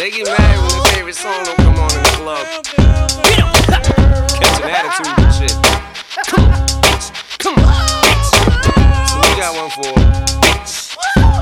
They get mad when their favorite song don't come on in the club. Catch an attitude and shit. Come on, bitch. Come on, bitch. So we got one for bitch.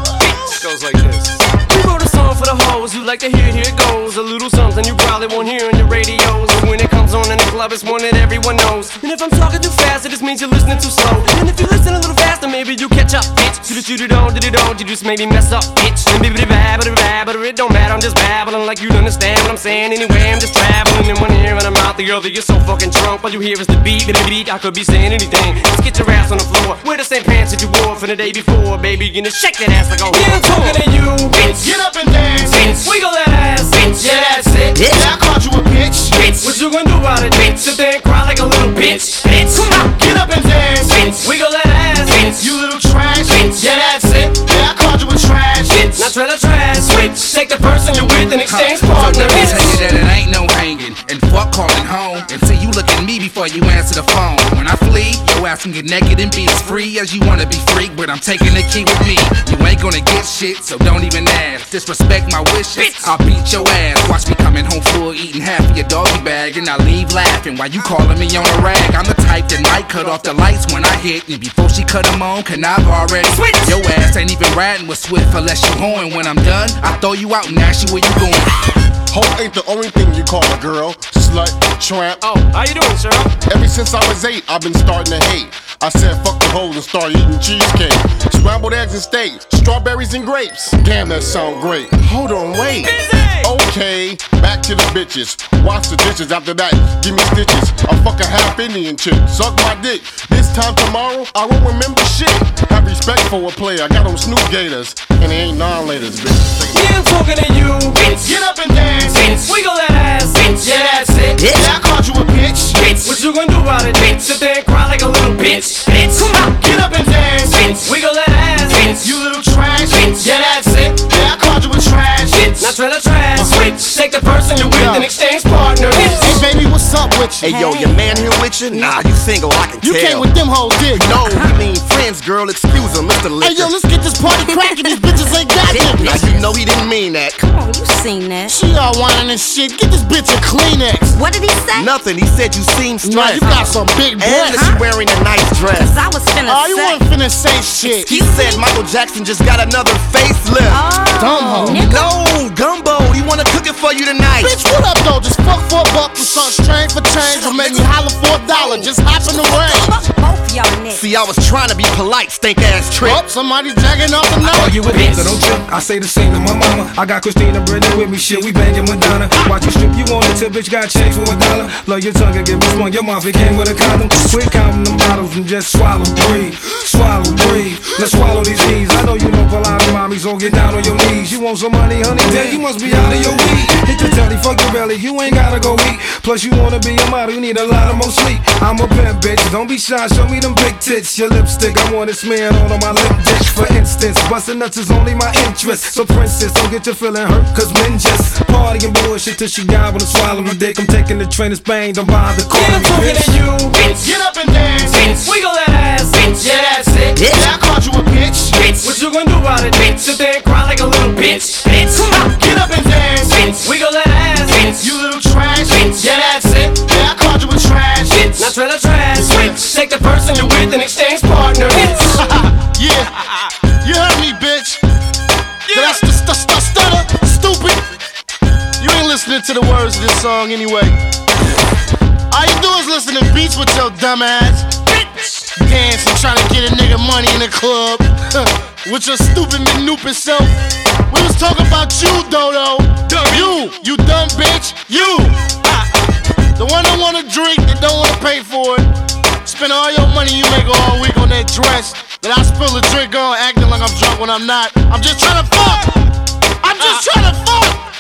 It goes like this. We wrote a song for the hoes who like to hear it, here it goes. A little something you probably won't hear on your radios. And when it comes on in the club, it's one that everyone knows. And if I'm talking too fast, it just means you're listening too slow. And if you listen a little faster, maybe you catch up, bitch. Shoot it on, you just made me mess up, bitch. And bibbidi bab, it don't matter, I'm just babbling like you understand what I'm saying. Anyway, I'm just traveling in one ear and I'm out the other. You're so fucking drunk, all you hear is the beat, I could be saying anything. Just get your ass on the floor. Wear the same pants that you wore from the day before, baby. You gonna shake that ass like a whore. Yeah, I'm talking to you, bitch. Get up and dance, bitch. Wiggle that ass, bitch. Yeah, that's it. Yeah, I called you a bitch, bitch. What you gonna do about it, bitch? Sit there and cry like a little bitch, bitch. Come on, get up and dance, bitch. Wiggle that ass, bitch. You little trash, bitch. Yeah, that's it. Yeah, I called you a trash, bitch. Now try to trash, switch. Take the person you're with and exchange partners. Let me tell you that it ain't no hanging, and fuck calling home until you look at me before you answer the phone. When I flee, your ass can get naked and be as free as you wanna be free, but I'm taking the key with me. You ain't gonna get shit, so don't even ask. Disrespect my wishes, I'll beat your ass. Watch me coming home full, eating half of your doggy bag, and I leave laughing while you calling me on a rag. I'm the type that might cut off the lights when I hit, and before she cut them on, can I've already switch. Your ass ain't even riding with Swift unless you horn. When I'm done, I throw you out and ask you where you going. Hoe ain't the only thing you call a girl. Slut, tramp. Oh, how you doing, sir? Ever since I was 8, I've been starting to hate. I said fuck the hoes and started eating cheesecake. Scrambled eggs and steak, strawberries and grapes. Damn, that sound great. Hold on, wait. Okay, back to the bitches. Wash the dishes, after that, give me stitches. I fuck a half Indian chick, suck my dick. This time tomorrow, I won't remember shit. Have respect for a player, I got on Snoop Gators. And they ain't non-laters, bitch. Yeah, I'm talking to you, bitch. Get up and dance, bitch. Wiggle that ass, bitch. Yeah, that's it. Yeah, I called you a bitch, bitch. What you gonna do about it, bitch? Sit there and cry like a little bitch, bitch. Come on, get up and dance, bitch. Wiggle that ass, bitch. You little trash, bitch. Yeah, that's it. Yeah, I called you a trash, bitch. Now try to trash, switch. Take the person you're with and exchange partners. Hey, baby, what's up with you? Hey, yo, your man here with you? Nah, you single, I can You tell. came with them hoes, did you? No, I mean friends, girl, excuse him, Mr. Liquor. Hey, yo, let's get this party cracking. These bitches ain't got it. Now you know he didn't mean that. Come on, you seen that. She all whining and shit. Get this bitch a Kleenex. What did he say? Nothing, he said you seem Nah, stressed. you got some big And breasts. that you wearing a nice dress. Cause I was finna Oh, you say. weren't finna say shit. He said Michael Jackson just got another facelift. Dumb hoe. nigga. No, Gumbo, he wanna cook it for you tonight. Bitch, what up, though? Just fuck for a buck and something strange for change. Or make me holler for $1. Just hop in the range. Both y'all niggas. See, I was trying to be polite, stink ass trick. Oh, somebody jacking up the Oh, night. you with me, so don't trip. I say the same to my mama. I got Christina Brennan with me, shit, we banging Madonna. Watch you strip, you want it till bitch got changed for $1. Love your tongue and get me swung, your mouth it came with a condom. Quit counting them bottles and just swallow, breathe. Swallow, breathe. Let's swallow these D's. I know you know a lot of mommies, so get down on your knees. You want some money, honey, then you must be out of your weed. Hit the telly, fuck your belly, you ain't gotta go eat. Plus you wanna be a model, you need a lot of more sleep. I'm a pimp, bitch, don't be shy, show me them big tits. Your lipstick, I want it smeared all on my lip dish. For instance, bustin' nuts is only my interest. So princess, don't get your feeling hurt, cause men just party and bullshit till she gobble and swallow my dick. I'm taking the train to Spain, don't bother calling me bitch. You, bitch. Get up and dance, bitch. Wiggle that ass, bitch. Yeah, that's it. Yeah, I called you a bitch, bitch. What you gonna do about it, bitch? Sit there and cry like a little bitch, bitch. Come on, get up and dance, bitch. Wiggle that ass, bitch. You little trash, bitch. Yeah, that's it. Yeah, I called you a trash, bitch. Now try to trash, switch. Take the person you're with and exchange partners. Yeah, you heard me, bitch. That's the stutter, stupid. You ain't listening to the words of this song anyway. All you do is listen to beats with your dumb ass. Dancing, trying to get a nigga money in the club. With your stupid manupid self. We was talking about you, Dodo. You dumb bitch. You. The one that wanna drink and don't wanna pay for it. Spend all your money you make all week on that dress that I spill a drink on, acting like I'm drunk when I'm not. I'm just trying to fuck. I'm just trying to fuck.